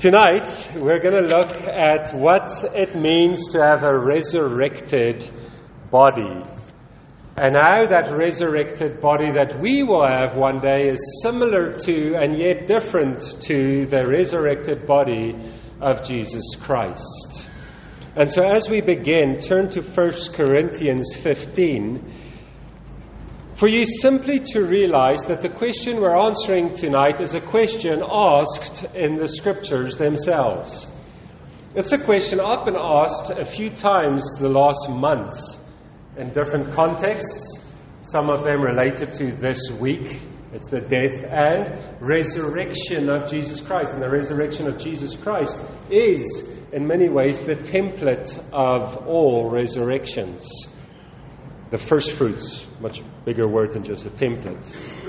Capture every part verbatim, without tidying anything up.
Tonight, we're going to look at what it means to have a resurrected body. And how that resurrected body that we will have one day is similar to and yet different to the resurrected body of Jesus Christ. And so as we begin, turn to First Corinthians fifteen. For you simply to realize that the question we're answering tonight is a question asked in the Scriptures themselves. It's a question I've been asked a few times the last month in different contexts, some of them related to this week. It's the death and resurrection of Jesus Christ. And the resurrection of Jesus Christ is, in many ways, the template of all resurrections. The first fruits, much bigger word than just a template.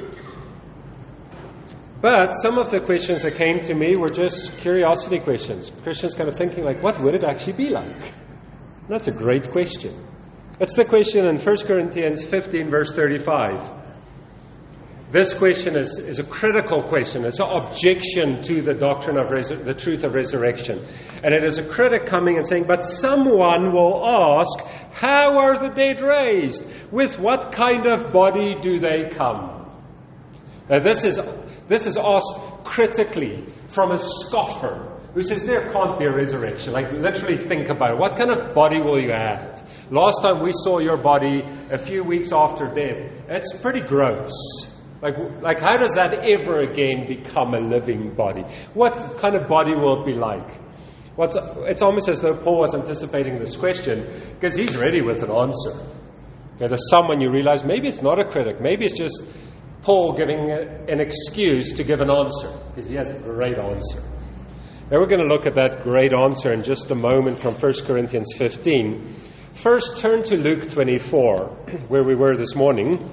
But some of the questions that came to me were just curiosity questions. Christians kind of thinking like, what would it actually be like? And that's a great question. That's the question in First Corinthians fifteen, verse thirty-five. This question is, is a critical question. It's an objection to the doctrine of resur- the truth of resurrection. And it is a critic coming and saying, but someone will ask, how are the dead raised? With what kind of body do they come? Now this is this is asked critically from a scoffer who says there can't be a resurrection. Like literally think about it. What kind of body will you have? Last time we saw your body a few weeks after death. It's pretty gross. Like, like how does that ever again become a living body? What kind of body will it be like? What's, it's almost as though Paul was anticipating this question because he's ready with an answer. Okay, there's someone you realize maybe it's not a critic. Maybe it's just Paul giving a, an excuse to give an answer because he has a great answer. Now we're going to look at that great answer in just a moment from First Corinthians fifteen. First, turn to Luke twenty-four, where we were this morning.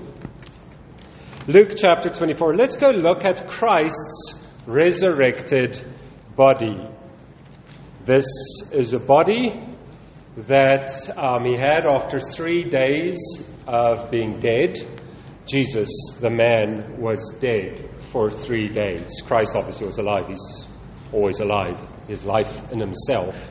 Luke chapter twenty-four. Let's go look at Christ's resurrected body. This is a body that um, he had after three days of being dead. Jesus, the man, was dead for three days. Christ obviously was alive. He's always alive. His life in himself.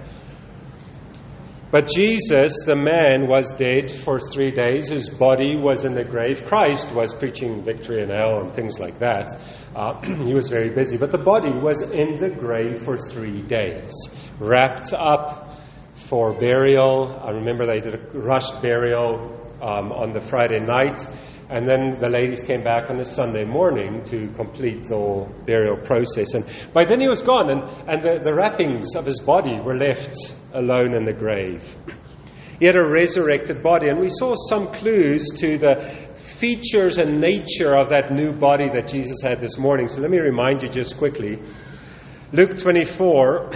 But Jesus, the man, was dead for three days. His body was in the grave. Christ was preaching victory in hell and things like that. Uh, he was very busy. But the body was in the grave for three days, wrapped up for burial. I remember they did a rushed burial um, on the Friday night. And then the ladies came back on the Sunday morning to complete the whole burial process. And by then he was gone, and, and the, the wrappings of his body were left alone in the grave. He had a resurrected body, and we saw some clues to the features and nature of that new body that Jesus had this morning. So let me remind you just quickly. Luke twenty-four,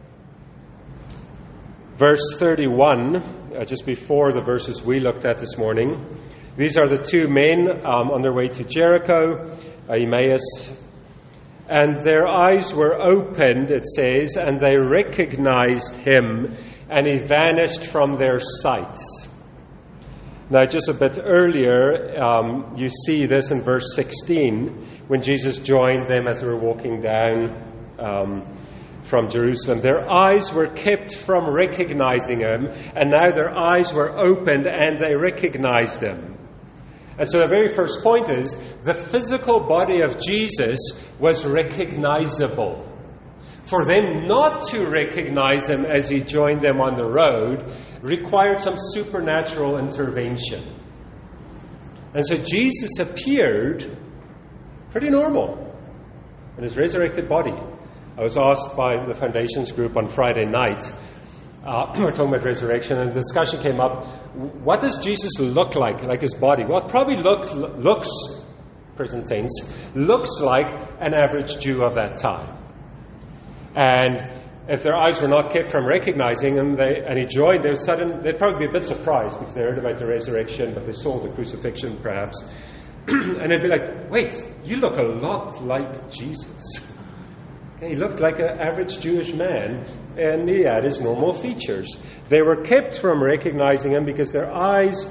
verse thirty-one, uh, just before the verses we looked at this morning. These are the two men um, on their way to Jericho, uh, Emmaus. And their eyes were opened, it says, and they recognized him, and he vanished from their sights. Now, just a bit earlier, um, you see this in verse sixteen, when Jesus joined them as they were walking down um, from Jerusalem. Their eyes were kept from recognizing him, and now their eyes were opened, and they recognized him. And so the very first point is, the physical body of Jesus was recognizable. For them not to recognize him as he joined them on the road required some supernatural intervention. And so Jesus appeared pretty normal in his resurrected body. I was asked by the Foundations group on Friday night, uh, we were talking about resurrection, and the discussion came up, what does Jesus look like, like his body? Well, it probably looked, looks, present tense, looks like an average Jew of that time. And if their eyes were not kept from recognizing him, they, and he joined, they were sudden, they'd probably be a bit surprised because they heard about the resurrection, but they saw the crucifixion perhaps. And they'd be like, wait, you look a lot like Jesus. Okay, he looked like an average Jewish man, and he had his normal features. They were kept from recognizing him because their eyes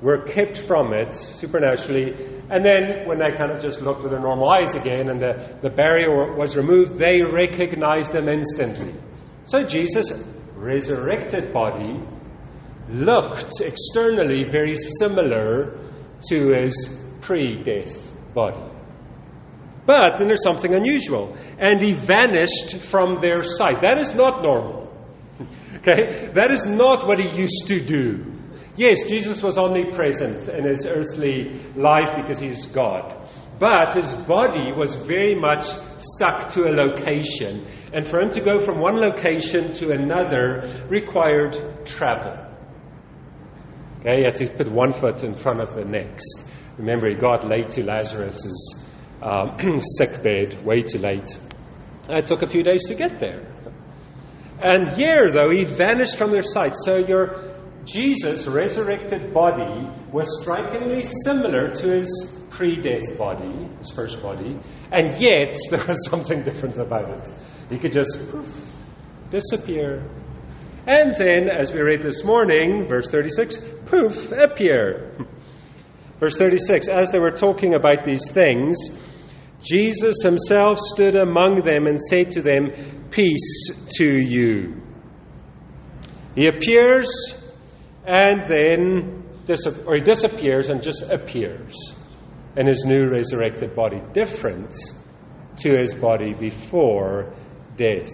were kept from it supernaturally. And then when they kind of just looked with their normal eyes again and the, the barrier was removed, they recognized him instantly. So Jesus' resurrected body looked externally very similar to his pre-death body. But then there's something unusual. And he vanished from their sight. That is not normal. Okay? That is not what he used to do. Yes, Jesus was omnipresent in his earthly life because he's God. But his body was very much stuck to a location. And for him to go from one location to another required travel. Okay, he had to put one foot in front of the next. Remember, he got late to Lazarus' um, sick bed, way too late. It took a few days to get there. And here, though, he vanished from their sight. So your Jesus' resurrected body was strikingly similar to his pre-death body, his first body, and yet there was something different about it. He could just poof, disappear. And then, as we read this morning, verse thirty-six, poof, appear. Verse thirty-six, as they were talking about these things, Jesus himself stood among them and said to them, peace to you. He appears and then dis- or he disappears and just appears in his new resurrected body, different to his body before death.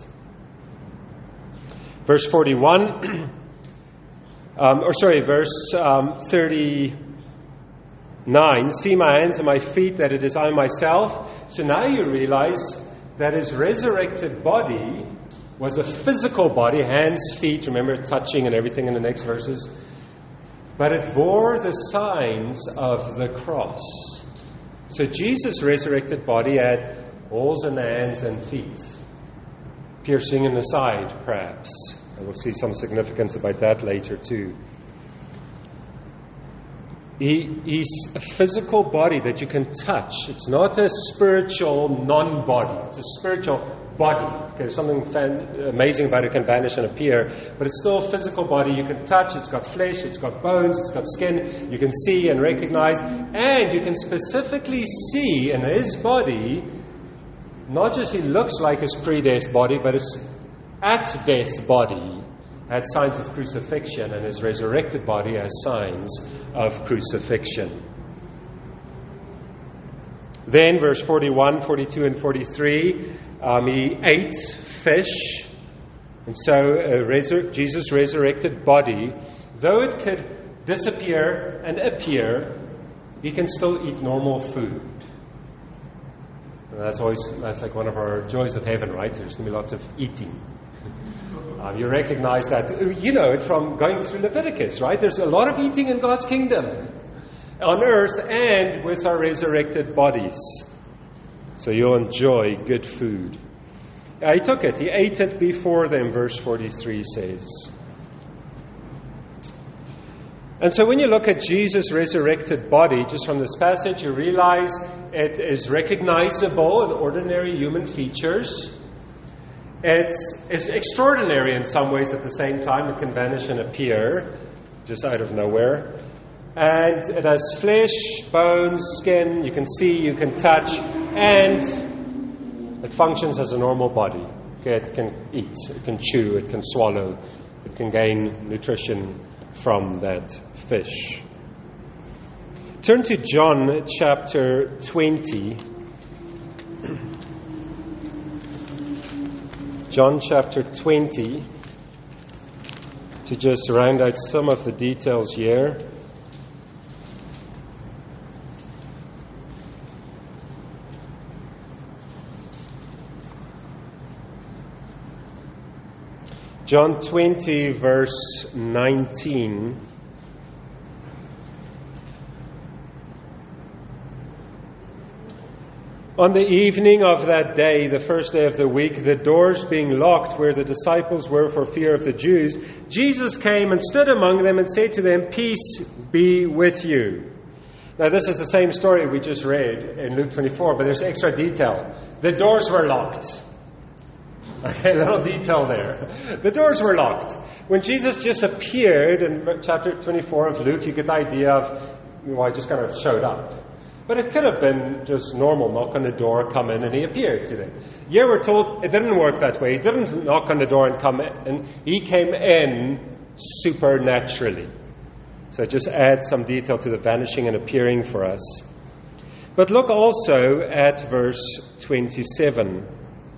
Verse forty-one, um, or sorry, verse um, thirty-nine, see my hands and my feet, that it is I myself. So now you realize that his resurrected body was a physical body, hands, feet, remember touching and everything in the next verses. But it bore the signs of the cross. So Jesus' resurrected body had holes in the hands and feet, piercing in the side, perhaps. And we'll see some significance about that later too. He, he's a physical body that you can touch. It's not a spiritual non-body. It's a spiritual body. Okay, there's something fan- amazing about it. It can vanish and appear. But it's still a physical body you can touch. It's got flesh. It's got bones. It's got skin. You can see and recognize. And you can specifically see in his body, not just he looks like his pre-death body, but his at-death body had signs of crucifixion, and his resurrected body has signs of crucifixion. Then, verse forty-one, forty-two, and forty-three, um, he ate fish. And so uh, resur- Jesus' resurrected body, though it could disappear and appear, he can still eat normal food. And that's always, that's like one of our joys of heaven, right? There's going to be lots of eating. Um, you recognize that, you know it from going through Leviticus, right? There's a lot of eating in God's kingdom on earth and with our resurrected bodies. So you'll enjoy good food. Uh, he took it. He ate it before them, verse forty-three says. And so when you look at Jesus' resurrected body, just from this passage, you realize it is recognizable in ordinary human features. It is extraordinary in some ways at the same time. It can vanish and appear just out of nowhere. And it has flesh, bones, skin. You can see, you can touch. And it functions as a normal body. Okay, it can eat, it can chew, it can swallow. It can gain nutrition from that fish. Turn to John chapter twenty. John chapter twenty, to just round out some of the details here. John twenty, verse nineteen. On the evening of that day, the first day of the week, the doors being locked where the disciples were for fear of the Jews, Jesus came and stood among them and said to them, peace be with you. Now this is the same story we just read in Luke twenty-four, but there's extra detail. The doors were locked. Okay, a little detail there. The doors were locked. When Jesus just appeared in chapter twenty-four of Luke, you get the idea of, well, he just kind of showed up. But it could have been just normal, knock on the door, come in, and he appeared to them. Here we're told it didn't work that way. He didn't knock on the door and come in. And he came in supernaturally. So it just adds some detail to the vanishing and appearing for us. But look also at verse twenty-seven.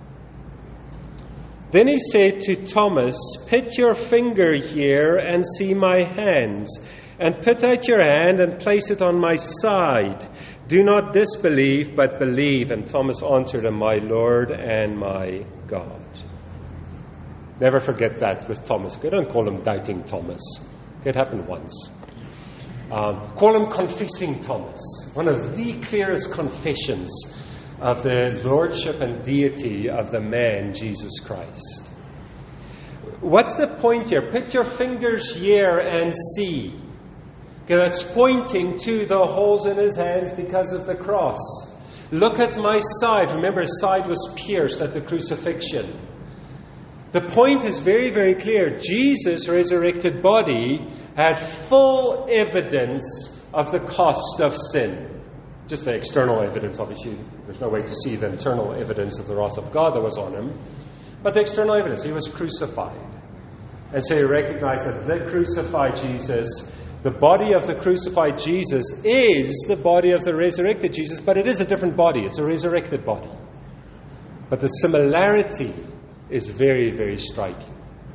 Then he said to Thomas, "Put your finger here and see my hands, and put out your hand and place it on my side. Do not disbelieve, but believe." And Thomas answered him, "My Lord and my God." Never forget that with Thomas. Okay, don't call him doubting Thomas. Okay, it happened once. Um, call him confessing Thomas. One of the clearest confessions of the lordship and deity of the man, Jesus Christ. What's the point here? Put your fingers here and see. Okay, that's pointing to the holes in his hands because of the cross. Look at my side. Remember, his side was pierced at the crucifixion. The point is very, very clear. Jesus' resurrected body had full evidence of the cost of sin. Just the external evidence, obviously. There's no way to see the internal evidence of the wrath of God that was on him. But the external evidence, he was crucified. And so you recognize that the crucified Jesus, the body of the crucified Jesus, is the body of the resurrected Jesus, but it is a different body. It's a resurrected body. But the similarity is very, very striking.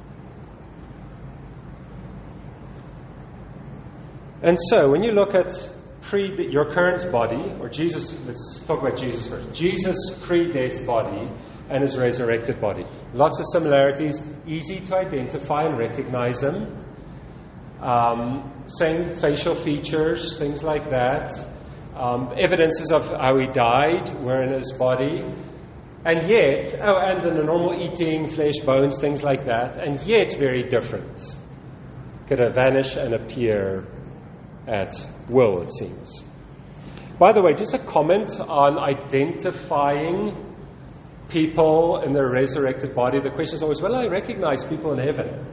And so, when you look at pre your current body, or Jesus, let's talk about Jesus first. Jesus' pre-death body and his resurrected body. Lots of similarities, easy to identify and recognize them. Um, same facial features, things like that. Um, evidences of how he died were in his body. And yet, oh, and in the normal eating, flesh, bones, things like that, and yet very different. Could vanish and appear at will, it seems. By the way, just a comment on identifying people in their resurrected body. The question is always, well, I recognize people in heaven.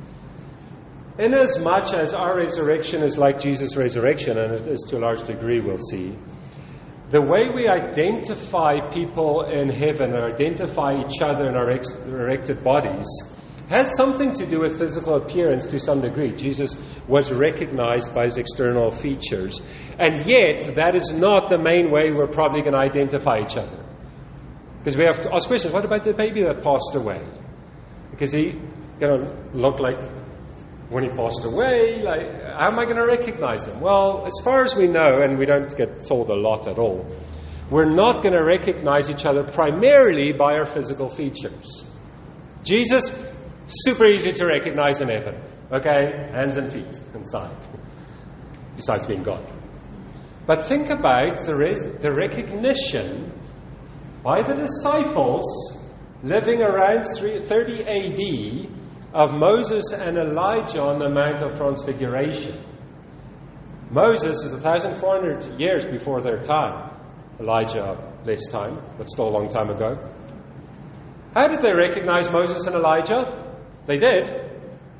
Inasmuch as our resurrection is like Jesus' resurrection, and it is to a large degree, we'll see, the way we identify people in heaven or identify each other in our resurrected bodies has something to do with physical appearance to some degree. Jesus was recognized by his external features. And yet, that is not the main way we're probably going to identify each other. Because we have to ask questions. What about the baby that passed away? Because he going to look like when he passed away? Like, how am I going to recognize him? Well, as far as we know, and we don't get told a lot at all, we're not going to recognize each other primarily by our physical features. Jesus, super easy to recognize in heaven. Okay? Hands and feet inside. Besides being God. But think about the, res- the recognition by the disciples living around thirty A D of Moses and Elijah on the Mount of Transfiguration. Moses is one thousand four hundred years before their time. Elijah, less time, but still a long time ago. How did they recognize Moses and Elijah? They did.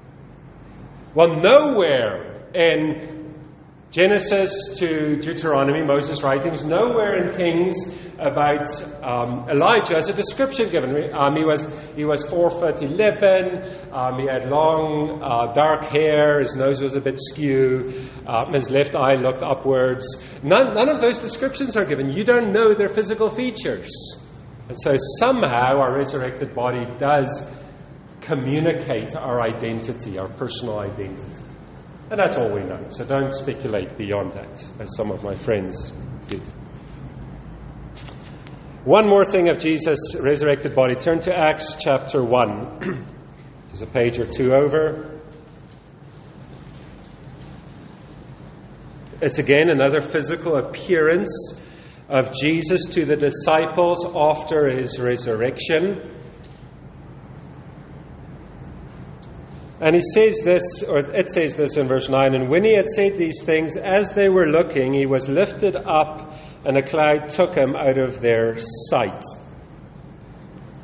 Well, nowhere in Genesis to Deuteronomy, Moses' writings, nowhere in Kings about um, Elijah is a description given. Um, he was he was four foot eleven. Um, he had long, uh, dark hair. His nose was a bit skew. Um, his left eye looked upwards. None, none of those descriptions are given. You don't know their physical features. And so somehow our resurrected body does communicate our identity, our personal identity. And that's all we know. So don't speculate beyond that, as some of my friends did. One more thing of Jesus' resurrected body. Turn to Acts chapter one. There's a page or two over. It's again another physical appearance of Jesus to the disciples after his resurrection. And he says this, or it says this in verse nine, "And when he had said these things, as they were looking, he was lifted up, and a cloud took him out of their sight."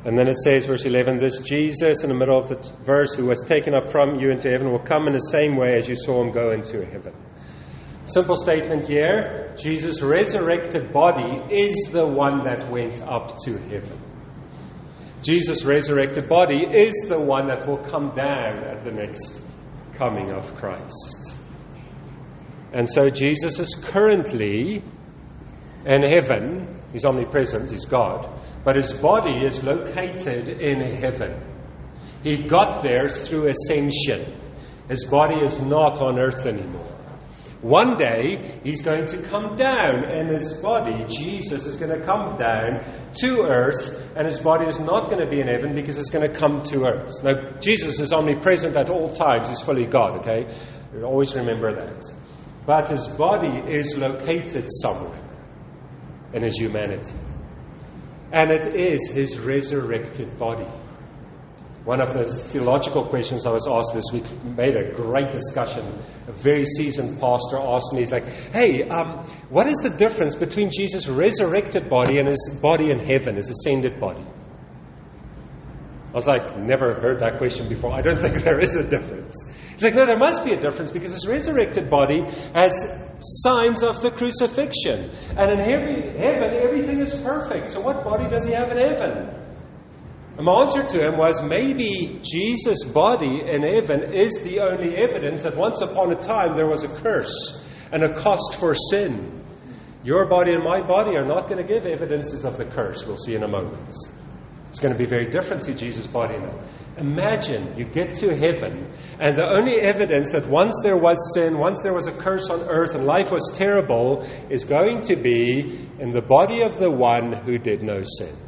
And then it says, verse eleven, this Jesus, in the middle of the verse, who was taken up from you into heaven, will come in the same way as you saw him go into heaven. Simple statement here. Jesus' resurrected body is the one that went up to heaven. Jesus' resurrected body is the one that will come down at the next coming of Christ. And so Jesus is currently in heaven. He's omnipresent, he's God. But his body is located in heaven. He got there through ascension. His body is not on earth anymore. One day, he's going to come down, and his body, Jesus, is going to come down to earth, and his body is not going to be in heaven because it's going to come to earth. Now, Jesus is omnipresent at all times. He's fully God, okay? Always remember that. But his body is located somewhere in his humanity. And it is his resurrected body. One of the theological questions I was asked this week made a great discussion. A very seasoned pastor asked me, he's like, hey, um, what is the difference between Jesus' resurrected body and his body in heaven, his ascended body? I was like, never heard that question before. I don't think there is a difference. He's like, no, there must be a difference because his resurrected body has signs of the crucifixion. And in heaven, everything is perfect. So what body does he have in heaven? And my answer to him was, maybe Jesus' body in heaven is the only evidence that once upon a time there was a curse and a cost for sin. Your body and my body are not going to give evidences of the curse. We'll see in a moment. It's going to be very different to Jesus' body now. Imagine you get to heaven, and the only evidence that once there was sin, once there was a curse on earth and life was terrible, is going to be in the body of the one who did no sin.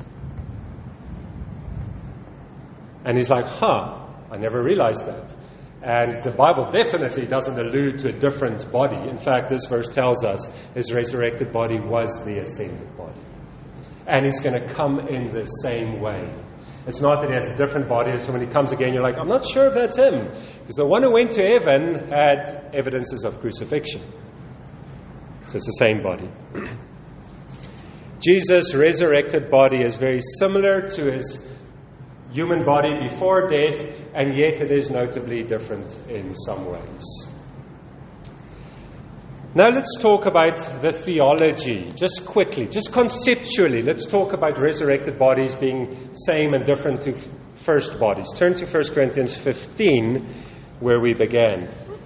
And he's like, huh, I never realized that. And the Bible definitely doesn't allude to a different body. In fact, this verse tells us his resurrected body was the ascended body. And he's going to come in the same way. It's not that he has a different body, so when he comes again, you're like, I'm not sure if that's him. Because the one who went to heaven had evidences of crucifixion. So it's the same body. Jesus' resurrected body is very similar to his human body before death, and yet it is notably different in some ways. Now let's talk about the theology, just quickly, just conceptually. Let's talk about resurrected bodies being same and different to first bodies. Turn to First Corinthians fifteen, where we began.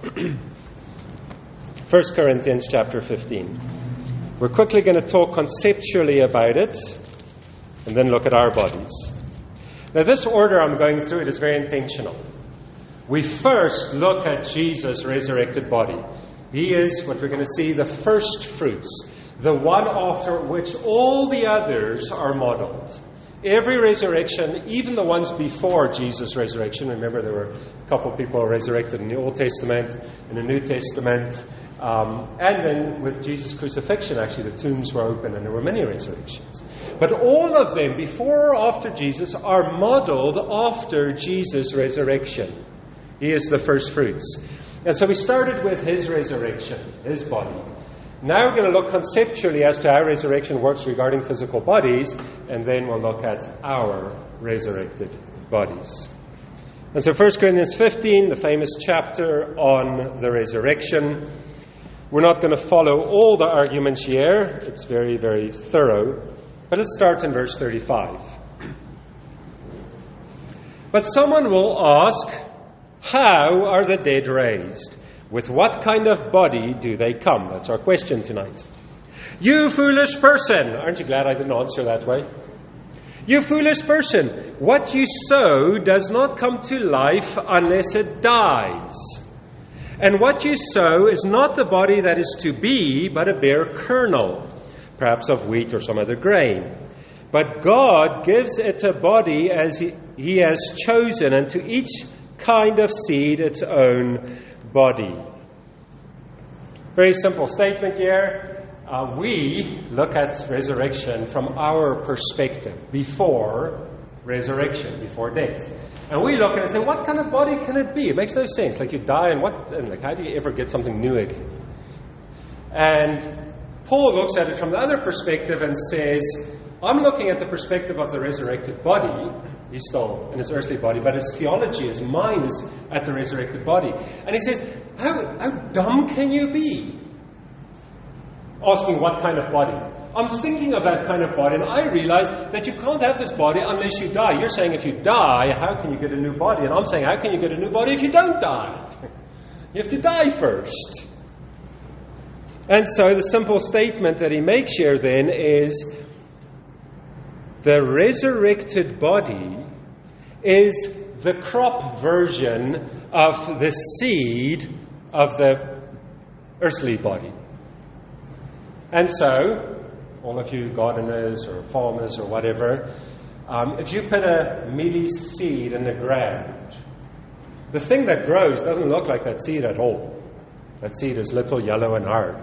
First Corinthians chapter fifteen. We're quickly going to talk conceptually about it, and then look at our bodies. Now, this order I'm going through, it is very intentional. We first look at Jesus' resurrected body. He is, what we're going to see, the first fruits, the one after which all the others are modeled. Every resurrection, even the ones before Jesus' resurrection, remember there were a couple of people resurrected in the Old Testament, in the New Testament, um, and then with Jesus' crucifixion, actually, the tombs were open and there were many resurrections. But all of them, before or after Jesus, are modeled after Jesus' resurrection. He is the first fruits. And so we started with his resurrection, his body. Now we're going to look conceptually as to how resurrection works regarding physical bodies, and then we'll look at our resurrected bodies. And so First Corinthians fifteen, the famous chapter on the resurrection. We're not going to follow all the arguments here. It's very, very thorough. But let's start in verse thirty-five. But someone will ask, how are the dead raised? With what kind of body do they come? That's our question tonight. You foolish person! Aren't you glad I didn't answer that way? You foolish person! What you sow does not come to life unless it dies. And what you sow is not the body that is to be, but a bare kernel, perhaps of wheat or some other grain. But God gives it a body as He, he has chosen, and to each kind of seed its own body. Very simple statement here. Uh, we look at resurrection from our perspective, before resurrection, before death. And we look at it and say, what kind of body can it be? It makes no sense. Like you die and what, and like how do you ever get something new again? And Paul looks at it from the other perspective and says, I'm looking at the perspective of the resurrected body, He's still in his earthly body, but his theology, his mind is at the resurrected body. And he says, how, how dumb can you be? Asking what kind of body? I'm thinking of that kind of body, and I realize that you can't have this body unless you die. You're saying if you die, how can you get a new body? And I'm saying, how can you get a new body if you don't die? You have to die first. And so the simple statement that he makes here then is, the resurrected body is the crop version of the seed of the earthly body. And so, all of you gardeners or farmers or whatever, um, if you put a mealy seed in the ground, the thing that grows doesn't look like that seed at all. That seed is little, yellow, and hard.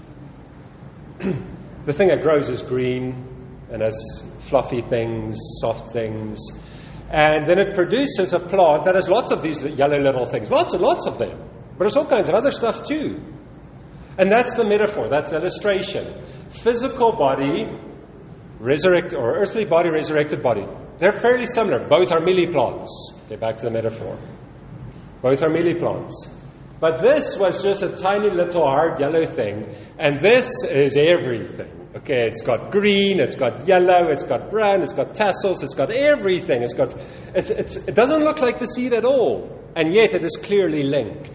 The thing that grows is green and has fluffy things, soft things. And then it produces a plant that has lots of these yellow little things. Lots and lots of them. But there's all kinds of other stuff too. And that's the metaphor. That's the illustration. Physical body, resurrect or earthly body, resurrected body. They're fairly similar. Both are mealy plants. Okay, back to the metaphor. Both are mealy plants. But this was just a tiny little hard yellow thing. And this is everything. Okay, it's got green, it's got yellow, it's got brown, it's got tassels, it's got everything. It's got. It's, it's, it doesn't look like the seed at all. And yet it is clearly linked.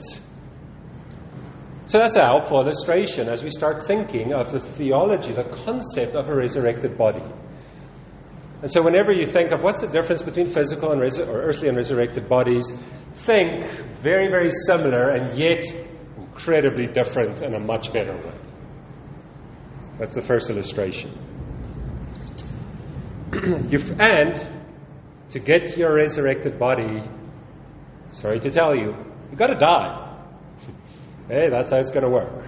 So that's a helpful illustration as we start thinking of the theology, the concept of a resurrected body. And so whenever you think of what's the difference between physical and res- or earthly and resurrected bodies, think very, very similar and yet incredibly different in a much better way. That's the first illustration. You've, and to get your resurrected body, sorry to tell you, you've got to die. Hey, that's how it's going to work.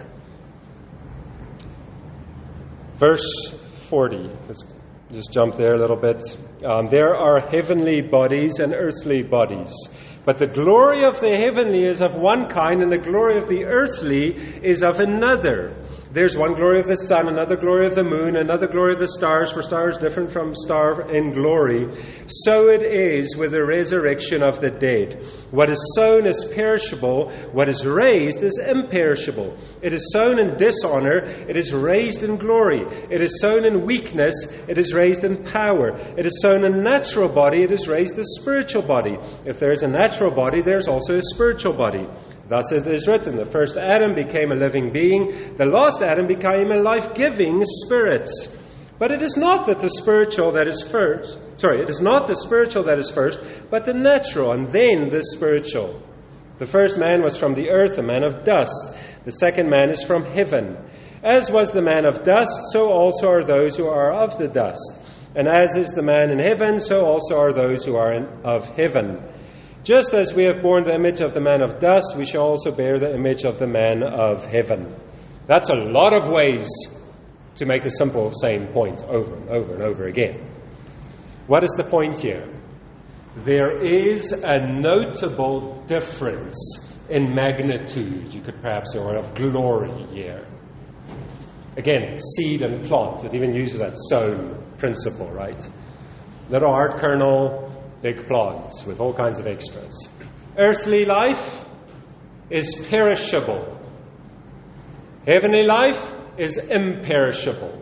Verse forty. Let's just jump there a little bit. Um, there are heavenly bodies and earthly bodies. But the glory of the heavenly is of one kind, and the glory of the earthly is of another. There's one glory of the sun, another glory of the moon, another glory of the stars, for stars different from star in glory. So it is with the resurrection of the dead. What is sown is perishable, what is raised is imperishable. It is sown in dishonor, it is raised in glory. It is sown in weakness, it is raised in power. It is sown a natural body, it is raised a spiritual body. If there is a natural body, there is also a spiritual body. Thus it is written, the first Adam became a living being, the last Adam became a life-giving spirit. But it is not that the spiritual that is first, sorry, it is not the spiritual that is first, but the natural, and then the spiritual. The first man was from the earth, a man of dust. The second man is from heaven. As was the man of dust, so also are those who are of the dust. And as is the man in heaven, so also are those who are in, of heaven. Just as we have borne the image of the man of dust, we shall also bear the image of the man of heaven. That's a lot of ways to make the simple same point over and over and over again. What is the point here? There is a notable difference in magnitude, you could perhaps say, or of glory here. Again, seed and plant. It even uses that sown principle, right? Little hard kernel, big plants with all kinds of extras. Earthly life is perishable. Heavenly life is imperishable.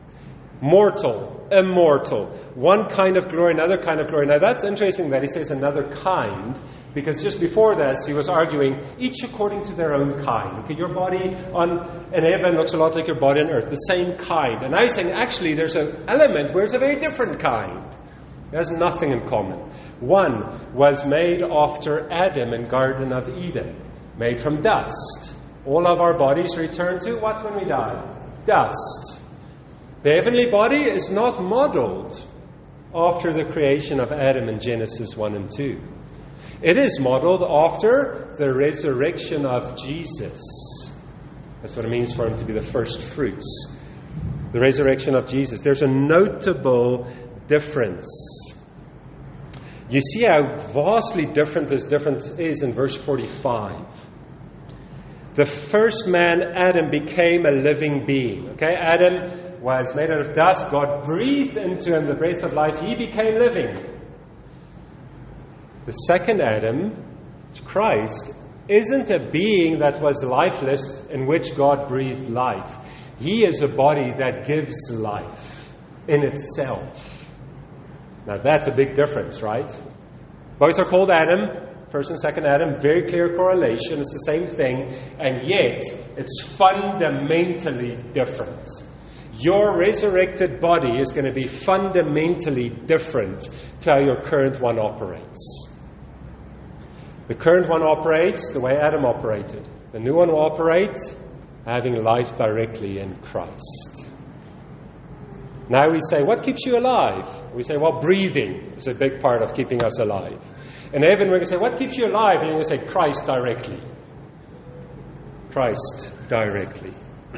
Mortal, immortal. One kind of glory, another kind of glory. Now that's interesting that he says another kind, because just before this he was arguing each according to their own kind. Okay, your body on in heaven looks a lot like your body on earth, the same kind. And now he's saying actually there's an element where it's a very different kind. It has nothing in common. One was made after Adam in Garden of Eden, made from dust. All of our bodies return to what when we die? Dust. The heavenly body is not modeled after the creation of Adam in Genesis one and two. It is modeled after the resurrection of Jesus. That's what it means for him to be the first fruits. The resurrection of Jesus. There's a notable difference. You see how vastly different this difference is in verse forty-five. The first man, Adam, became a living being. Okay, Adam was made out of dust. God breathed into him the breath of life. He became living. The second Adam, Christ, isn't a being that was lifeless in which God breathed life. He is a body that gives life in itself. Now that's a big difference, right? Both are called Adam, first and second Adam, very clear correlation, it's the same thing, and yet it's fundamentally different. Your resurrected body is going to be fundamentally different to how your current one operates. The current one operates the way Adam operated. The new one will operate having life directly in Christ. Now we say, what keeps you alive? We say, well, breathing is a big part of keeping us alive. In heaven, we're going to say, what keeps you alive? And you're going to say, Christ directly. Christ directly.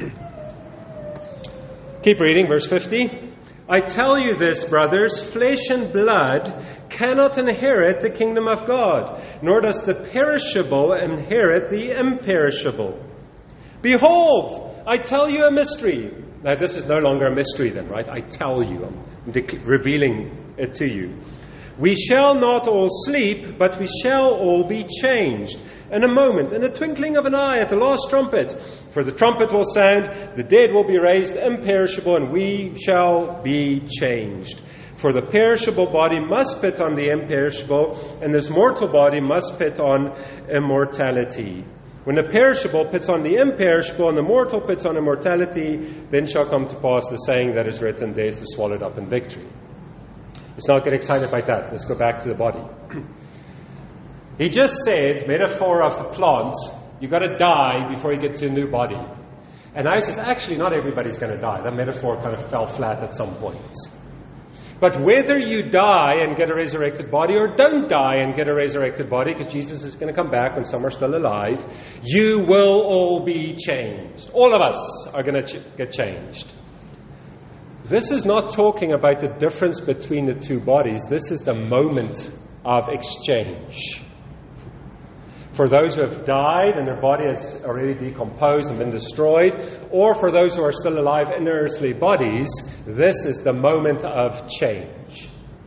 Keep reading, verse fifty. I tell you this, brothers, flesh and blood cannot inherit the kingdom of God, nor does the perishable inherit the imperishable. Behold, I tell you a mystery. Now, this is no longer a mystery then, right? I tell you, I'm de- revealing it to you. We shall not all sleep, but we shall all be changed. In a moment, in the twinkling of an eye, at the last trumpet. For the trumpet will sound, the dead will be raised imperishable, and we shall be changed. For the perishable body must put on the imperishable, and this mortal body must put on immortality. When the perishable puts on the imperishable, and the mortal puts on immortality, then shall come to pass the saying that is written, death is swallowed up in victory. Let's not get excited about that. Let's go back to the body. He just said, metaphor of the plant, you've got to die before you get to a new body. And I says, actually, not everybody's going to die. That metaphor kind of fell flat at some point. But whether you die and get a resurrected body or don't die and get a resurrected body, because Jesus is going to come back when some are still alive, you will all be changed. All of us are going to ch- get changed. This is not talking about the difference between the two bodies. This is the moment of exchange. For those who have died and their body has already decomposed and been destroyed, or for those who are still alive in their earthly bodies, this is the moment of change.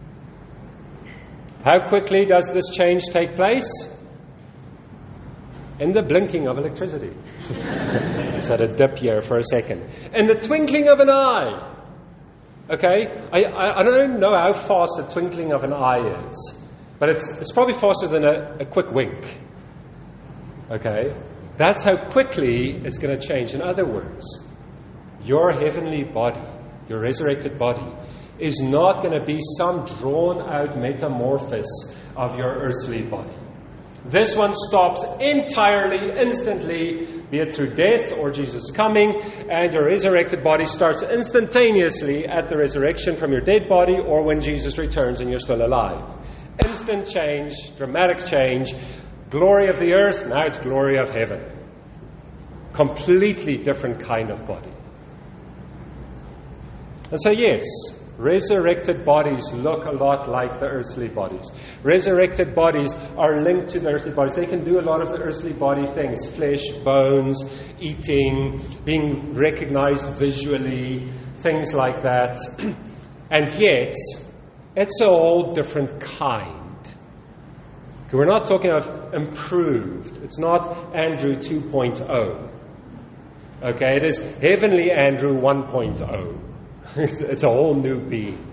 How quickly does this change take place? In the blinking of electricity. Just had a dip here for a second. In the twinkling of an eye. Okay? I, I, I don't know how fast the twinkling of an eye is, but it's, it's probably faster than a, a quick wink. Okay? That's how quickly it's going to change. In other words, your heavenly body, your resurrected body, is not going to be some drawn-out metamorphosis of your earthly body. This one stops entirely, instantly, be it through death or Jesus coming, and your resurrected body starts instantaneously at the resurrection from your dead body or when Jesus returns and you're still alive. Instant change, dramatic change, glory of the earth, now it's glory of heaven. Completely different kind of body. And so yes, resurrected bodies look a lot like the earthly bodies. Resurrected bodies are linked to the earthly bodies. They can do a lot of the earthly body things. Flesh, bones, eating, being recognized visually, things like that. And yet, it's a whole different kind. Okay, we're not talking of improved. It's not Andrew two point oh. Okay, it is heavenly Andrew one point oh. It's a whole new being.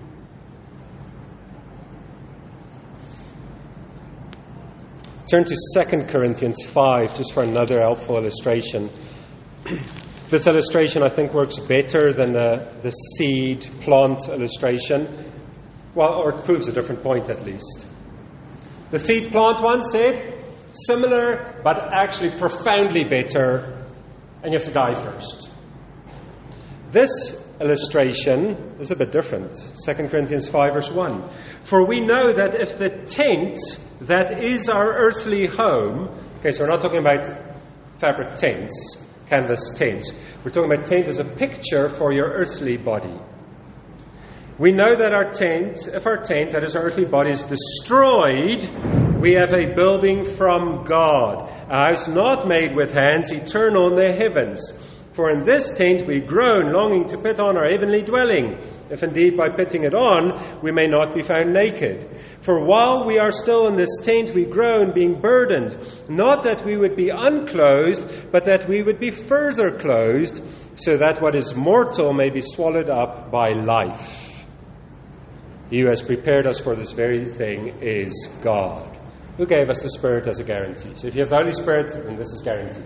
Turn to Second Corinthians five, just for another helpful illustration. This illustration, I think, works better than the, the seed plant illustration. Well, or it proves a different point, at least. The seed plant one said, similar, but actually profoundly better, and you have to die first. This illustration is a bit different. Second Corinthians five, verse one. For we know that if the tent that is our earthly home, okay, so we're not talking about fabric tents, canvas tents. We're talking about tent as a picture for your earthly body. We know that our tent, if our tent, that is our earthly body, is destroyed, we have a building from God, a house not made with hands, eternal in the heavens. For in this tent we groan, longing to put on our heavenly dwelling. if indeed by putting it on we may not be found naked. For while we are still in this tent we groan, being burdened, not that we would be unclothed, but that we would be further clothed, so that what is mortal may be swallowed up by life. He who has prepared us for this very thing is God, who gave us the Spirit as a guarantee. So if you have the Holy Spirit, then this is guaranteed.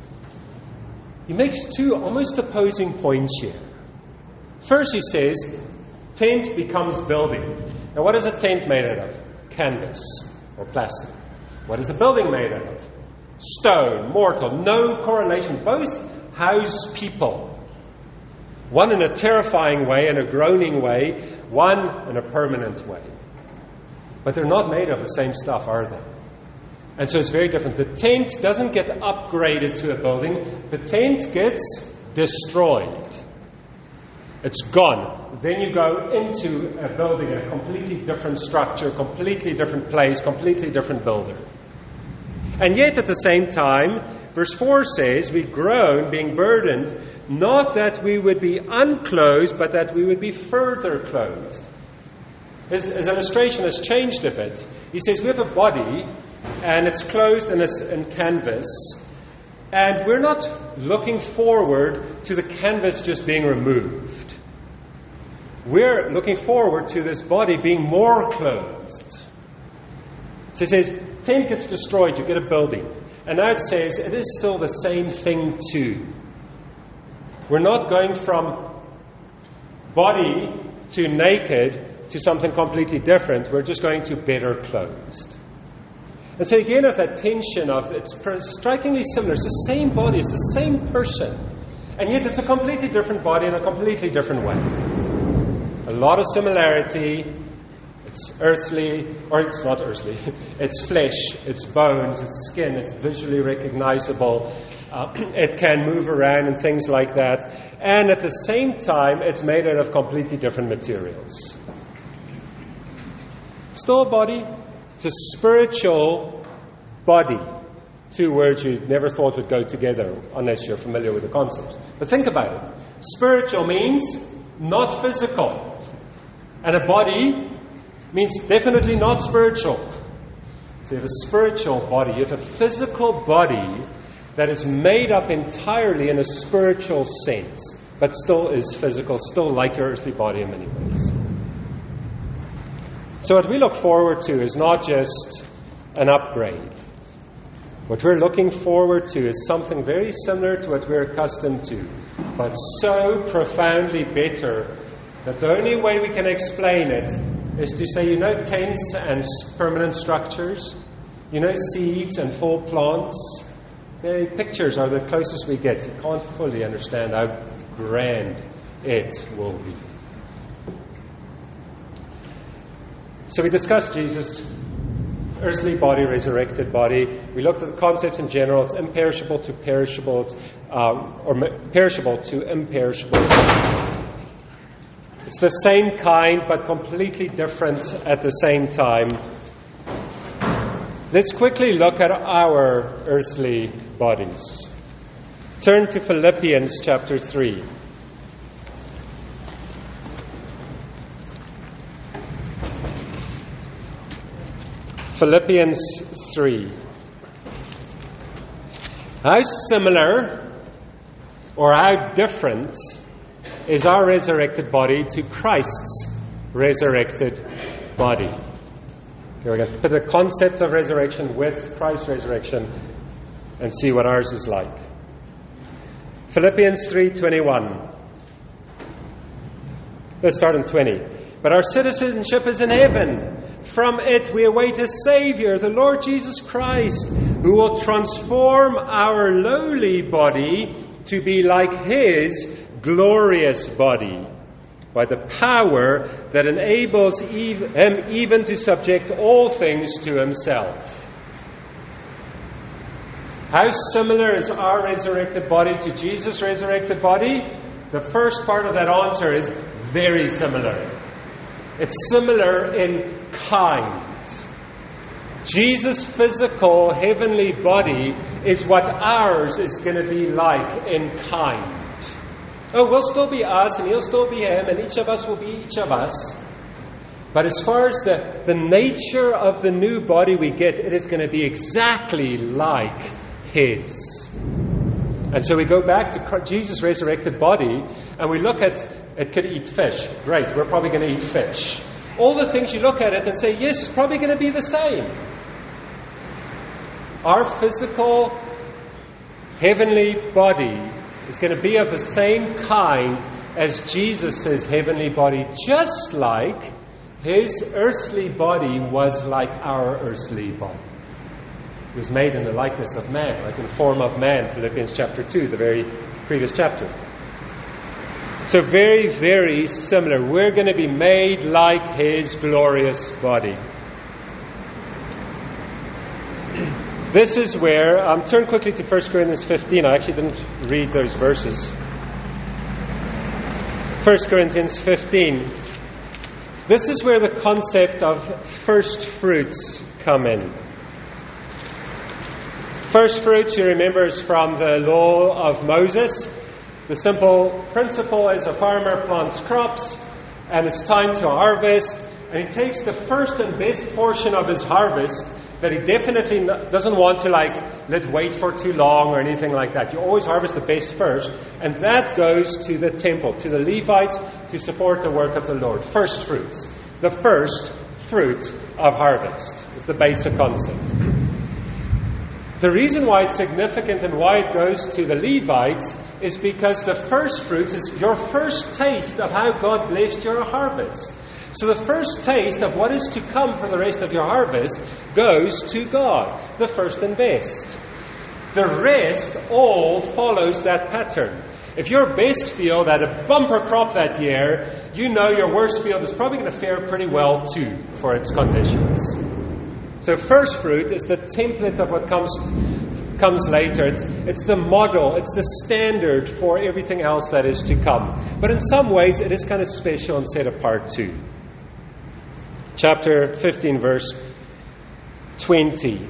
He makes two almost opposing points here. First, he says, tent becomes building. Now, what is a tent made out of? Canvas or plastic. What is a building made out of? Stone, mortar, no correlation. Both house people. One in a terrifying way, in a groaning way, one in a permanent way. But they're not made of the same stuff, are they? And so it's very different. The tent doesn't get upgraded to a building. The tent gets destroyed. It's gone. Then you go into a building, a completely different structure, completely different place, completely different builder. And yet at the same time, verse four says, we groan, being burdened, not that we would be unclothed, but that we would be further clothed. His, his illustration has changed a bit. He says we have a body, and it's clothed in, a, in canvas, and we're not looking forward to the canvas just being removed. We're looking forward to this body being more clothed. So he says, tent gets destroyed, you get a building. And now it says it is still the same thing too. We're not going from body to naked to something completely different. We're just going to better clothed. And so again, of that tension of, it's strikingly similar. It's the same body, it's the same person. And yet it's a completely different body in a completely different way. A lot of similarity. It's earthly, or it's not earthly. It's flesh, it's bones, it's skin, it's visually recognizable. Uh, it can move around and things like that. And at the same time, it's made out of completely different materials. Still a body. It's a spiritual body. Two words you never thought would go together unless you're familiar with the concepts. But think about it. Spiritual means not physical. And a body means definitely not spiritual. So you have a spiritual body. You have a physical body that is made up entirely in a spiritual sense, but still is physical, still like your earthly body in many ways. So what we look forward to is not just an upgrade. What we're looking forward to is something very similar to what we're accustomed to, but so profoundly better that the only way we can explain it is to say, you know, tents and permanent structures, you know, seeds and full plants. The pictures are the closest we get. You can't fully understand how grand it will be. So we discussed Jesus' earthly body, resurrected body. We looked at the concepts in general. It's imperishable to perishable, it's, um, or perishable to imperishable. It's the same kind, but completely different at the same time. Let's quickly look at our earthly bodies. Turn to Philippians chapter three. Philippians three. How similar or how different is our resurrected body to Christ's resurrected body? Okay, we're going to put the concept of resurrection with Christ's resurrection and see what ours is like. Philippians three twenty-one. Let's start in twenty. But our citizenship is in heaven. From it we await a Savior, the Lord Jesus Christ, who will transform our lowly body to be like His glorious body, by the power that enables Him even to subject all things to Himself. How similar is our resurrected body to Jesus' resurrected body? The first part of that answer is very similar. It's similar in kind. Jesus' physical heavenly body is what ours is going to be like in kind. Oh, we'll still be us, and he'll still be him, and each of us will be each of us. But as far as the, the nature of the new body we get, it is going to be exactly like his. And so we go back to Jesus' resurrected body, and we look at, it could eat fish. Great, we're probably going to eat fish. All the things you look at it and say, yes, it's probably going to be the same. Our physical, heavenly body is going to be of the same kind as Jesus' heavenly body, just like his earthly body was like our earthly body. It was made in the likeness of man, like in the form of man, Philippians chapter two, the very previous chapter. So very, very similar. We're going to be made like his glorious body. This is where, um, turn quickly to First Corinthians fifteen. I actually didn't read those verses. First Corinthians fifteen. This is where the concept of first fruits come in. First fruits, you remember, is from the law of Moses. The simple principle is a farmer plants crops, and it's time to harvest, and he takes the first and best portion of his harvest that he definitely doesn't want to like let wait for too long or anything like that. You always harvest the best first, and that goes to the temple, to the Levites, to support the work of the Lord. First fruits. The first fruit of harvest is the basic concept. The reason why it's significant and why it goes to the Levites is because the first fruits is your first taste of how God blessed your harvest. So the first taste of what is to come for the rest of your harvest goes to God, the first and best. The rest all follows that pattern. If your best field had a bumper crop that year, you know your worst field is probably going to fare pretty well too for its conditions. So first fruit is the template of what comes comes later. It's, it's the model. It's the standard for everything else that is to come. But in some ways, it is kind of special and set apart too. Chapter fifteen, verse twenty.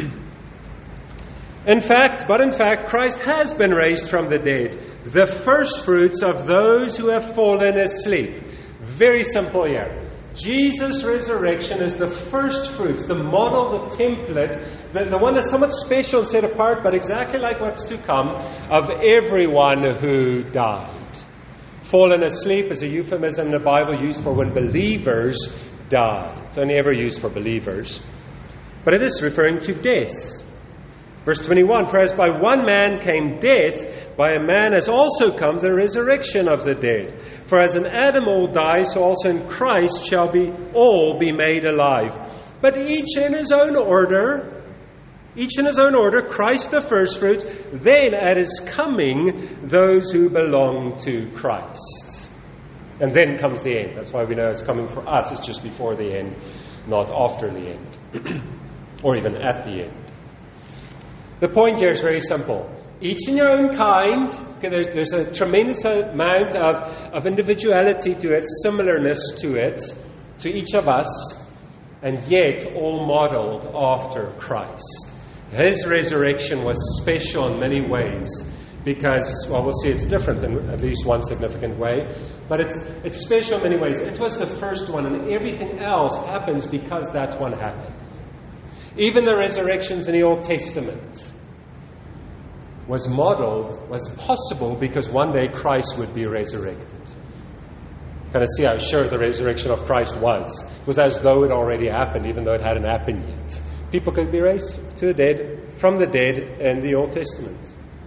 In fact, but in fact, Christ has been raised from the dead, the first fruits of those who have fallen asleep. Very simple here. Jesus' resurrection is the first fruits, the model, the template, the, the one that's somewhat special and set apart, but exactly like what's to come, of everyone who died. Fallen asleep is a euphemism in the Bible used for when believers die. It's only ever used for believers. But it is referring to death. Verse twenty-one, for as by one man came death, by a man has also come the resurrection of the dead. For as in Adam all die, so also in Christ shall be all be made alive. But each in his own order, each in his own order, Christ the firstfruits, then at his coming, those who belong to Christ. And then comes the end. That's why we know it's coming for us. It's just before the end, not after the end. Or even at the end. The point here is very simple. Each in your own kind. Okay, there's, there's a tremendous amount of, of individuality to it, similarness to it, to each of us, and yet all modeled after Christ. His resurrection was special in many ways because, well, we'll see it's different in at least one significant way, but it's, it's special in many ways. It was the first one, and everything else happens because that one happened. Even the resurrections in the Old Testament was modeled, was possible because one day Christ would be resurrected. Kind of see how sure the resurrection of Christ was. It was as though it already happened, even though it hadn't happened yet. People could be raised to the dead, from the dead in the Old Testament.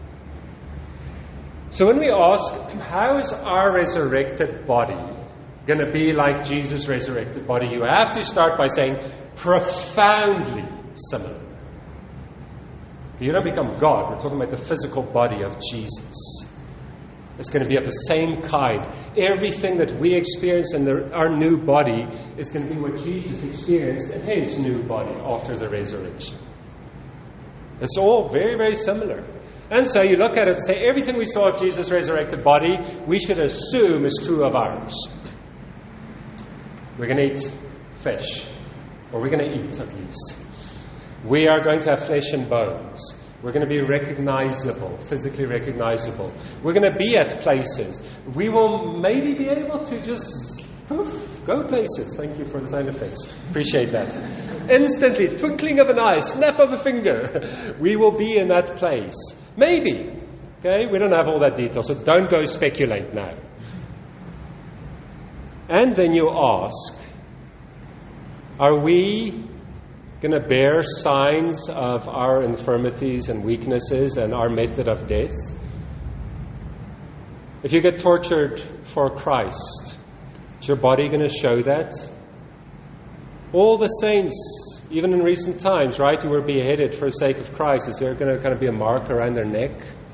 So when we ask, how is our resurrected body going to be like Jesus' resurrected body? You have to start by saying, profoundly similar. You don't become God. We're talking about the physical body of Jesus. It's going to be of the same kind. Everything that we experience in the, our new body is going to be what Jesus experienced in his new body after the resurrection. It's all very, very similar. And so you look at it and say, everything we saw of Jesus' resurrected body, we should assume is true of ours. We're going to eat fish. Or we're going to eat, at least. We are going to have flesh and bones. We're going to be recognizable, physically recognizable. We're going to be at places. We will maybe be able to just poof, go places. Thank you for the sound effects. Appreciate that. Instantly, twinkling of an eye, snap of a finger. We will be in that place. Maybe. Okay? We don't have all that detail, so don't go speculate now. And then you ask, are we going to bear signs of our infirmities and weaknesses and our method of death? If you get tortured for Christ, is your body going to show that? All the saints, even in recent times, right, who were beheaded for the sake of Christ, is there going to kind of be a mark around their neck?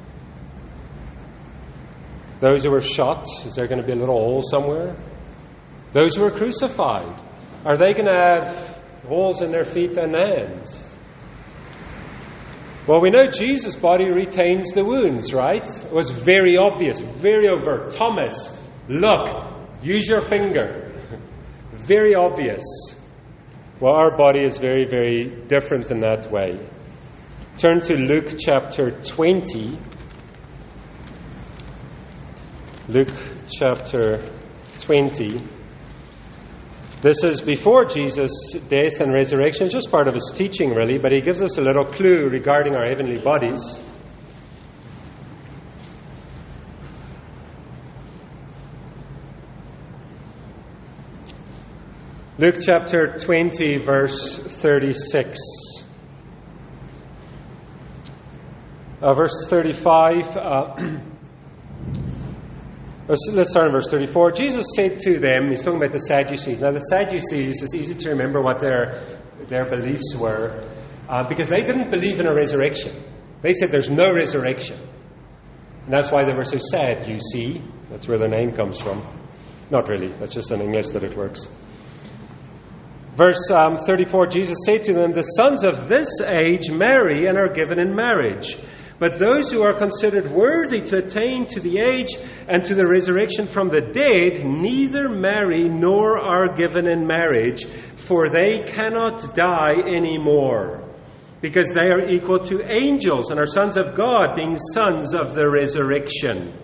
Those who were shot, is there going to be a little hole somewhere? Those who were crucified, are they going to have holes in their feet and hands? Well, we know Jesus' body retains the wounds, right? It was very obvious, very overt. Thomas, look, use your finger. Very obvious. Well, our body is very, very different in that way. Turn to Luke chapter twenty. Luke chapter twenty. This is before Jesus' death and resurrection, just part of his teaching really, but he gives us a little clue regarding our heavenly bodies. Luke chapter twenty, verse thirty-six. Uh, verse thirty-five. Uh, Let's start in verse thirty-four. Jesus said to them, he's talking about the Sadducees. Now the Sadducees, it's easy to remember what their, their beliefs were, uh, because they didn't believe in a resurrection. They said there's no resurrection. And that's why they were so sad, you see. That's where their name comes from. Not really, that's just in English that it works. Verse um, thirty-four, Jesus said to them, the sons of this age marry and are given in marriage. But those who are considered worthy to attain to the age and to the resurrection from the dead neither marry nor are given in marriage, for they cannot die anymore, because they are equal to angels and are sons of God, being sons of the resurrection.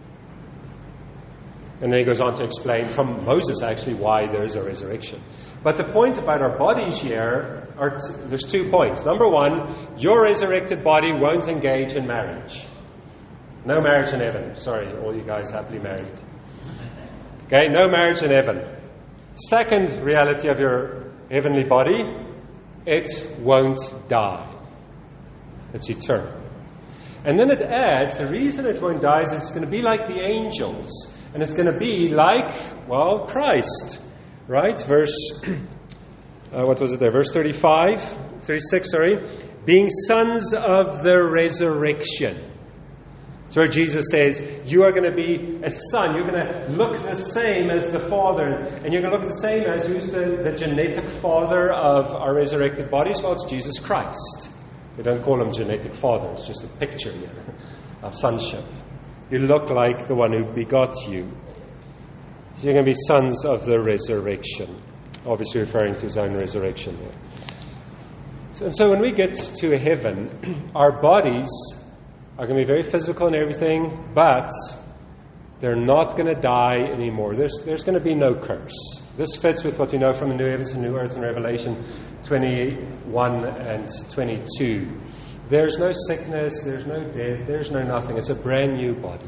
And then he goes on to explain from Moses actually why there is a resurrection. But the point about our bodies here, are t- there's two points. Number one, your resurrected body won't engage in marriage. No marriage in heaven. Sorry, all you guys happily married. Okay, no marriage in heaven. Second reality of your heavenly body, it won't die. It's eternal. And then it adds, the reason it won't die is it's going to be like the angels. And it's going to be like, well, Christ. Right? Verse, uh, what was it there? Verse thirty-five, thirty-six, sorry. Being sons of the resurrection. It's where Jesus says, you are going to be a son. You're going to look the same as the Father. And you're going to look the same as who's the, the genetic father of our resurrected bodies? Well, it's Jesus Christ. We don't call him genetic father. It's just a picture here of sonship. You look like the one who begot you. So you're going to be sons of the resurrection. Obviously referring to his own resurrection there. So, and so when we get to heaven, our bodies are going to be very physical and everything, but they're not going to die anymore. There's, there's going to be no curse. This fits with what we know from the New Heavens and New Earth in Revelation twenty-one and twenty-two. There's no sickness, there's no death, there's no nothing. It's a brand new body.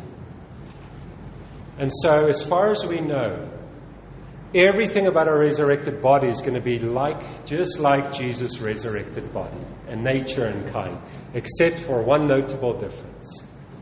And so, as far as we know, everything about our resurrected body is going to be like, just like Jesus' resurrected body, in nature and kind, except for one notable difference.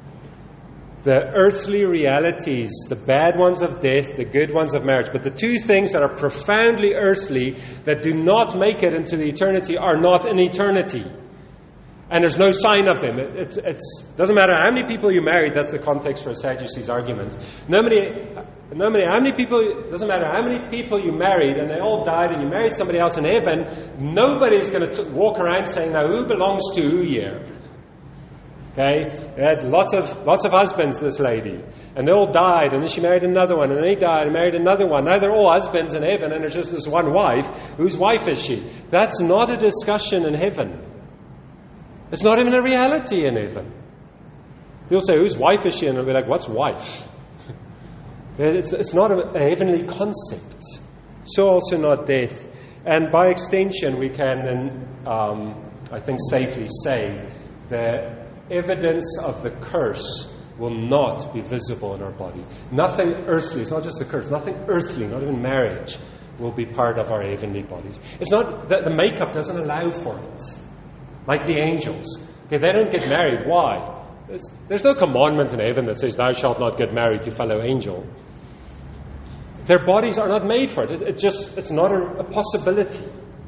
The earthly realities, the bad ones of death, the good ones of marriage, but the two things that are profoundly earthly, that do not make it into the eternity, are not in eternity. And there's no sign of them. It it's, it's, doesn't matter how many people you married. That's the context for Sadducees' argument. No many, no many, how many people, it doesn't matter how many people you married and they all died and you married somebody else in heaven, nobody's going to t- walk around saying, now who belongs to who here? Okay? They had lots of, lots of husbands, this lady. And they all died, and then she married another one, and then he died and married another one. Now they're all husbands in heaven, and there's just this one wife. Whose wife is she? That's not a discussion in heaven. It's not even a reality in heaven. People say, whose wife is she? And I'll be like, what's wife? It's, it's not a, a heavenly concept. So also not death. And by extension, we can then, um, I think, safely say the evidence of the curse will not be visible in our body. Nothing earthly, it's not just the curse, nothing earthly, not even marriage, will be part of our heavenly bodies. It's not that the makeup doesn't allow for it. Like the angels. Okay, they don't get married. Why? There's, there's no commandment in heaven that says, thou shalt not get married to fellow angel. Their bodies are not made for it. It, it just, it's not a, a possibility.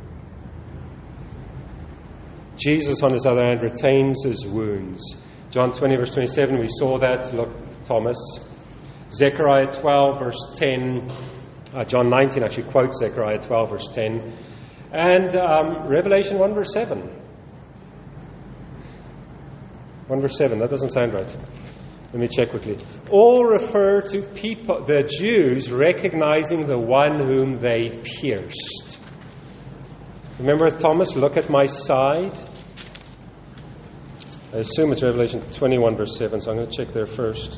Jesus, on his other hand, retains his wounds. John twenty, verse twenty-seven, we saw that. Look, Thomas. Zechariah twelve, verse ten. Uh, John nineteen actually quotes Zechariah twelve, verse ten. And um, Revelation one, verse seven. one verse seven, that doesn't sound right. Let me check quickly. All refer to people, the Jews recognizing the one whom they pierced. Remember Thomas, look at my side. I assume it's Revelation twenty-one, verse seven, so I'm going to check there first.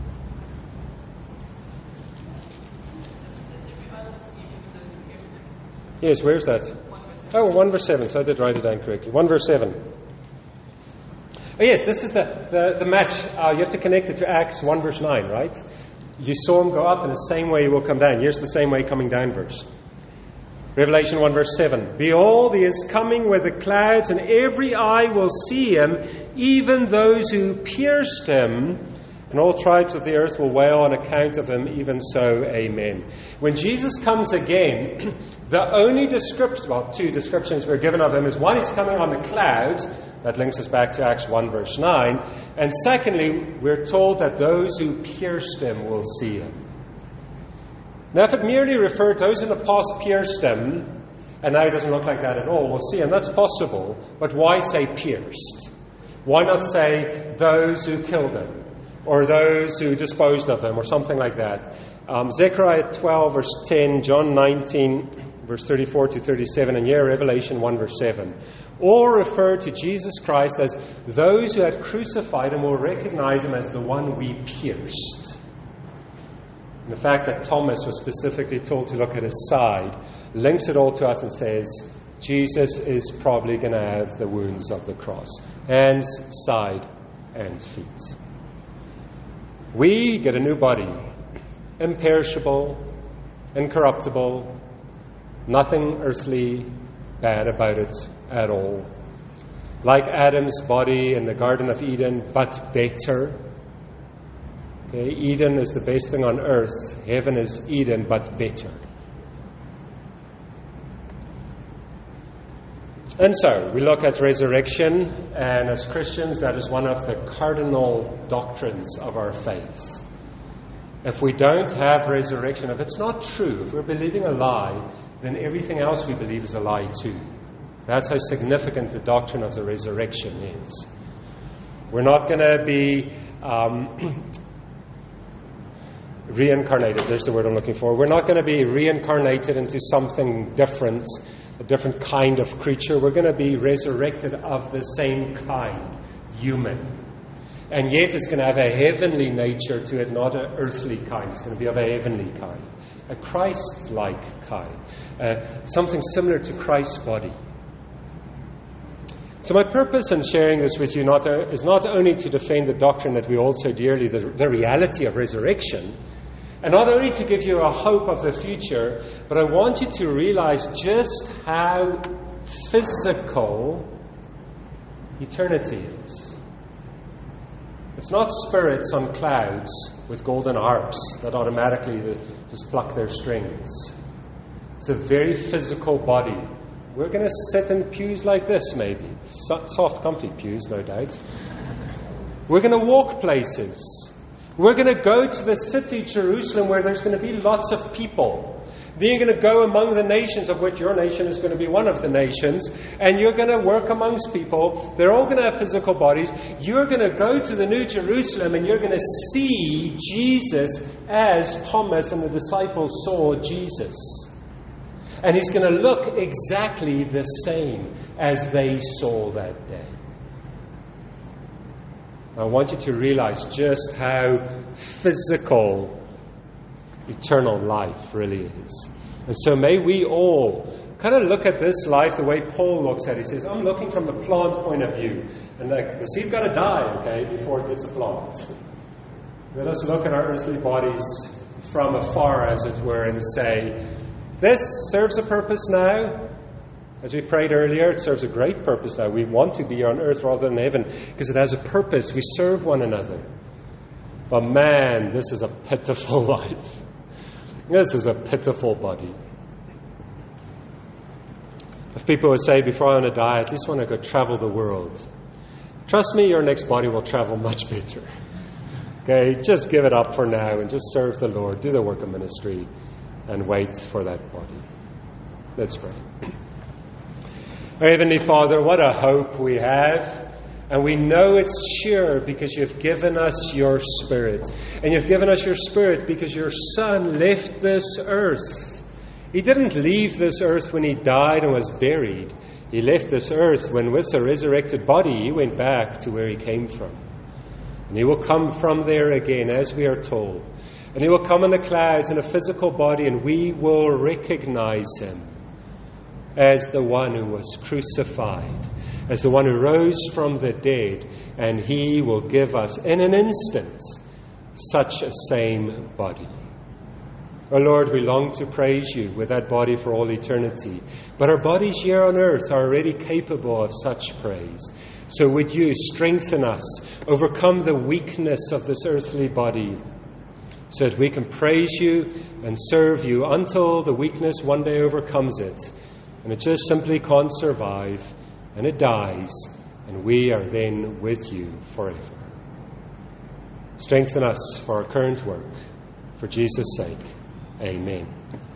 Yes, where's that? Oh, one verse seven, so I did write it down correctly. one verse seven. Oh yes, this is the, the, the match. Uh, you have to connect it to Acts one verse nine, right? You saw him go up in the same way he will come down. Here's the same way coming down verse. Revelation one verse seven. Behold, he is coming with the clouds, and every eye will see him, even those who pierced him, and all tribes of the earth will wail on account of him, even so, amen. When Jesus comes again, the only description, well, two descriptions we're given of him is one, he's coming on the clouds. That links us back to Acts one verse nine. And secondly, we're told that those who pierced him will see him. Now, if it merely referred to those in the past pierced him, and now he doesn't look like that at all, we'll see him. That's possible. But why say pierced? Why not say those who killed him? Or those who disposed of him? Or something like that. Um, Zechariah twelve verse ten, John nineteen verse thirty-four to thirty-seven, and here Revelation one verse seven. All refer to Jesus Christ as those who had crucified him will recognize him as the one we pierced. And the fact that Thomas was specifically told to look at his side links it all to us and says Jesus is probably going to have the wounds of the cross. Hands, side, and feet. We get a new body. Imperishable, incorruptible, nothing earthly bad about it at all. Like Adam's body in the Garden of Eden, but better. Okay, Eden is the best thing on earth. Heaven is Eden, but better. And so, we look at resurrection, and as Christians, that is one of the cardinal doctrines of our faith. If we don't have resurrection, if it's not true, if we're believing a lie, then everything else we believe is a lie too. That's how significant the doctrine of the resurrection is. We're not going to be um, reincarnated. There's the word I'm looking for. We're not going to be reincarnated into something different, a different kind of creature. We're going to be resurrected of the same kind, human. And yet it's going to have a heavenly nature to it, not an earthly kind. It's going to be of a heavenly kind, a Christ-like kind, uh, something similar to Christ's body. So my purpose in sharing this with you not, uh, is not only to defend the doctrine that we hold so dearly, the, the reality of resurrection, and not only to give you a hope of the future, but I want you to realize just how physical eternity is. It's not spirits on clouds with golden harps that automatically just pluck their strings. It's a very physical body. We're going to sit in pews like this, maybe. Soft, comfy pews, no doubt. We're going to walk places. We're going to go to the city, Jerusalem, where there's going to be lots of people. Then you're going to go among the nations, of which your nation is going to be one of the nations, and you're going to work amongst people. They're all going to have physical bodies. You're going to go to the New Jerusalem, and you're going to see Jesus as Thomas and the disciples saw Jesus. And he's going to look exactly the same as they saw that day. I want you to realize just how physical eternal life really is. And so may we all kind of look at this life the way Paul looks at it. He says, I'm looking from the plant point of view. And like the seed got to die, okay, before it gets a plant. Let us look at our earthly bodies from afar, as it were, and say, this serves a purpose now. As we prayed earlier, it serves a great purpose now. We want to be on earth rather than heaven because it has a purpose. We serve one another. But man, this is a pitiful life. This is a pitiful body. If people would say, before I want to die, I at least want to go travel the world. Trust me, your next body will travel much better. Okay, just give it up for now and just serve the Lord. Do the work of ministry and wait for that body. Let's pray. Our Heavenly Father, what a hope we have. And we know it's sure because you've given us your Spirit. And you've given us your Spirit because your Son left this earth. He didn't leave this earth when he died and was buried. He left this earth when with a resurrected body he went back to where he came from. And he will come from there again, as we are told. And he will come in the clouds in a physical body, and we will recognize him as the one who was crucified, as the one who rose from the dead, and he will give us in an instant such a same body. Oh Lord, we long to praise you with that body for all eternity, but our bodies here on earth are already capable of such praise. So would you strengthen us, overcome the weakness of this earthly body, so that we can praise you and serve you until the weakness one day overcomes it, and it just simply can't survive, and it dies, and we are then with you forever. Strengthen us for our current work. For Jesus' sake, amen.